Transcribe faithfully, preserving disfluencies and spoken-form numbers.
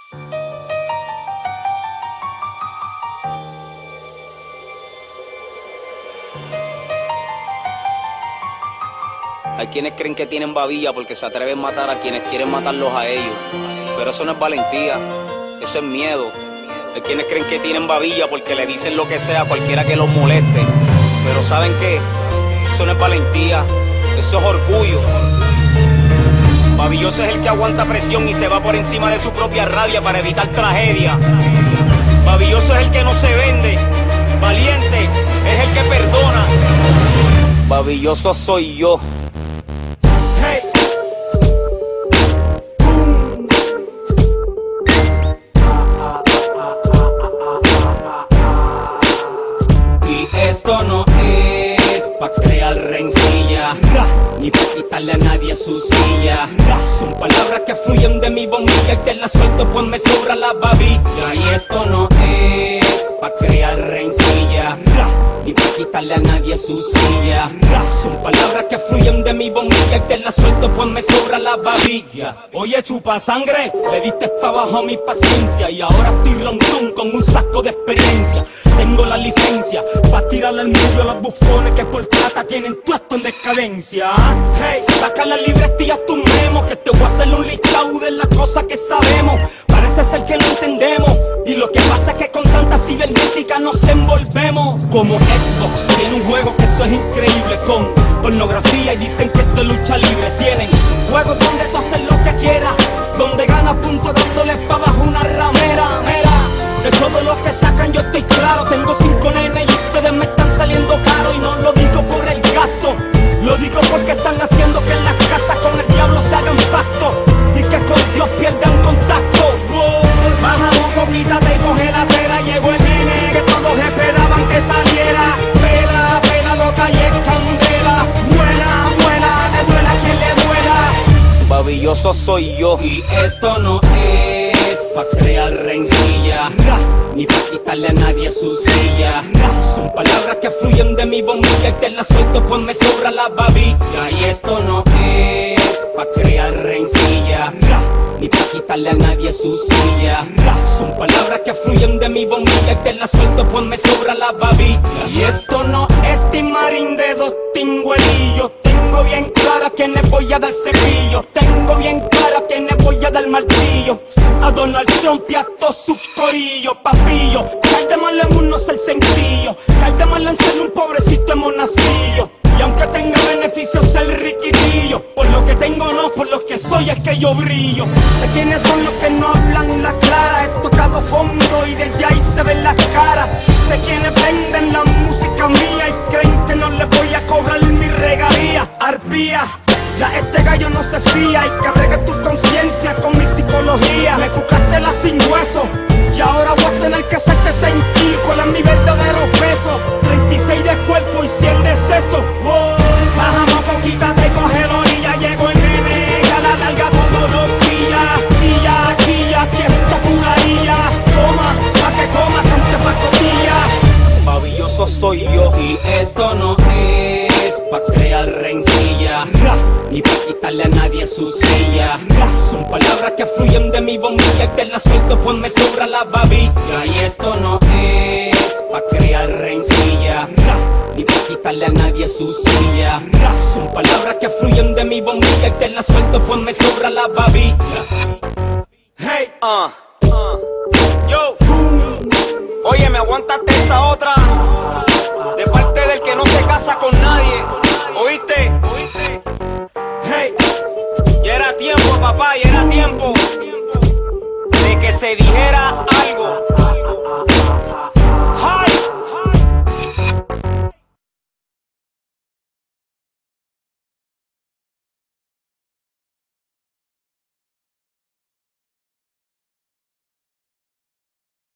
Hay quienes creen que tienen babilla porque se atreven a matar a quienes quieren matarlos a ellos. Pero eso no es valentía, eso es miedo. Hay quienes creen que tienen babilla porque le dicen lo que sea a cualquiera que los moleste. Pero ¿saben qué? Eso no es valentía, eso es orgullo. Babilloso es el que aguanta presión y se va por encima de su propia rabia para evitar tragedia. Babilloso es el que no se vende, valiente es el que perdona. Babilloso soy yo. Hey. Y esto no es pa' crear rencilla, ni pa' quitarle a nadie su silla. Son palabras que fluyen de mi bombilla y te las suelto pues me sobra la babilla. Y esto no es pa' crear rencilla, ni pa' quitarle a nadie su silla. Son palabras que fluyen de mi bombilla y te las suelto pues me sobra la babilla. Oye, chupa sangre, le diste pa' abajo mi paciencia y ahora estoy rontón con un saco de experiencia. Tengo la licencia pa' tirarle al medio a los buscones que por plata tienen todo esto en decadencia. Hey, saca la libretilla tus memos que te voy a hacer un listado de las cosas que sabemos. Parece ser que no entendemos y lo que pasa es que con tanta cibernética nos envolvemos. Como Xbox tiene un juego que eso es increíble con pornografía y dicen que esto es lucha libre. Tienen juegos donde tú haces lo que quieras, donde ganas puntos dándole pa' abajo una ramera. Mira, de todos los que sacan yo estoy claro. Tengo cinco nenes y ustedes me están saliendo caro. Y no lo digo por el gasto, lo digo porque están haciendo que en las casas con el diablo se hagan pacto y que con Dios pierdan contacto. Wow. Baja moco, quítate y coge la cera. Llegó el nene que todos esperaban que saliera. Pela, pela, loca y es candela. Buena, buena, le duela a quien le duela. Babilloso soy yo y esto no es pa' crear rencilla, ni pa' quitarle a nadie su silla. Son palabras que fluyen de mi bombilla y te las suelto pues me sobra la babilla. Y esto no es pa' crear rencilla, ni pa' quitarle a nadie su silla. Son palabras que fluyen de mi bombilla y te las suelto pues me sobra la babilla. Y esto no es timarín de dos tingüelillos. Tengo bien claro a quienes voy a dar cepillo. Tengo bien claro a quienes voy a dar martillo. A Donald Trump y a todos sus corillos. Papillo, cae de malo en uno ser sencillo, cae de malo en ser un pobrecito en monacillo. Y aunque tenga beneficios ser riquitillo, por lo que tengo no, por lo que soy es que yo brillo. Sé quiénes son los que no hablan la clara. He tocado fondo y desde ahí se ven las caras. Sé quiénes venden la música mía y creen que no les voy a cobrar mi regalía. Arpía, ya este gallo no se fía y que bregue tu conciencia con mi psicología. Me cucaste la sin hueso y ahora voy a tener que hacerte sentir cuál es mi verdadero peso. Treinta y seis de cuerpo y cien de seso. Wow. Bajamos, quítate y coge la orilla. Llegó el nene y a la larga todo lo pilla. Chilla, chilla, aquí está tu varilla. Toma, pa' que coma, cante pa' cotilla. Babilloso soy yo y esto no es pa' crear rencilla, ni pa' quitarle a nadie su silla. Son palabras que fluyen de mi bombilla y te las suelto pues me sobra la babilla. Y esto no es pa' crear rencilla, ni pa' quitarle a nadie su silla. Son palabras que fluyen de mi bombilla y te las suelto pues me sobra la babilla. Hey, uh, uh, yo, oye, me aguantaste esta otra de parte del que no se casa con nadie. ¿Oíste? Hey, ya era tiempo, papá, ya era tiempo de que se dijera